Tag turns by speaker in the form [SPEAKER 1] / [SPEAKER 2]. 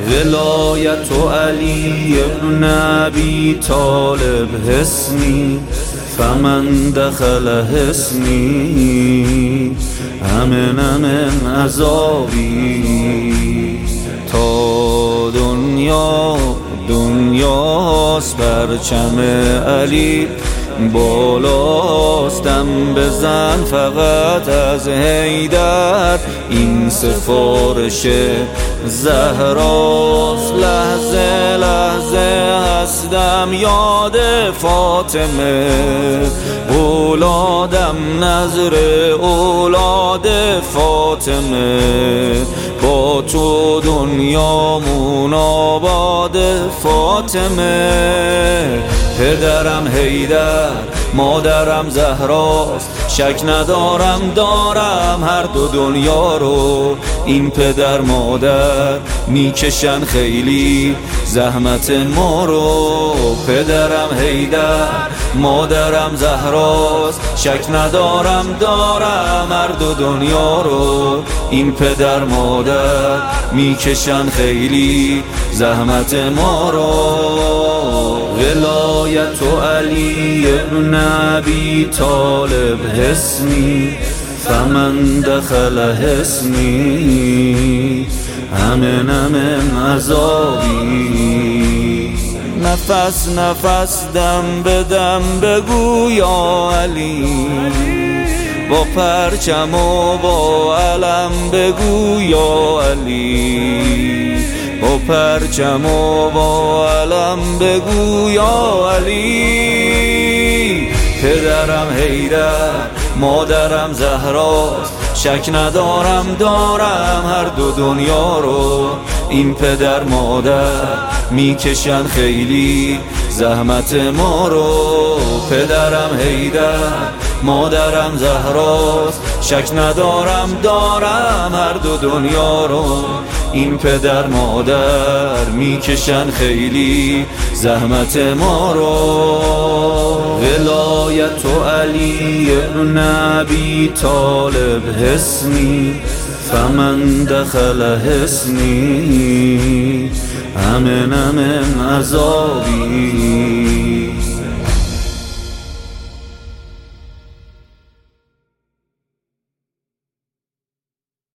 [SPEAKER 1] ولایت علی ابن ابی طالب حصنی فمن دخل حصنی امن من عذابی. تا دنیاست پرچم علی بالاستم بزن فقط از حیدر، این سفارش زهراست. لحظه لحظه هستم یاد فاطمه، اولادم نظر اولاد فاطمه، با تو دنیامون آباد فاطمه. پدرم حیدر مادرم زهراست، شک ندارم دارم هر دو دنیا رو. این پدر مادر میکشن خیلی زحمت ما رو. پدرم حیدر مادرم زهراست، شک ندارم دارم هر دو دنیا رو. این پدر مادر میکشن خیلی زحمت ما رو. ولایت علی ابن ابی طالب حصنی فمن دخل حصنی امن من عذابی. نفس نفس دم به دم بگو یا علی، با پرچم و با علم بگو یا علی، با پرچم و با علم بگو یا علی. پدرم حیدر مادرم زهراست، شک ندارم دارم هر دو دنیا رو. این پدر مادر میکشن خیلی زحمت ما رو. پدرم حیدر مادرم زهراست، شک ندارم دارم هر دو دنیا رو. این پدر مادر میکشن خیلی زحمت ما رو. ولایت علی ابن ابی طالب حصنی فمن دخل حصنی امن من عذابی.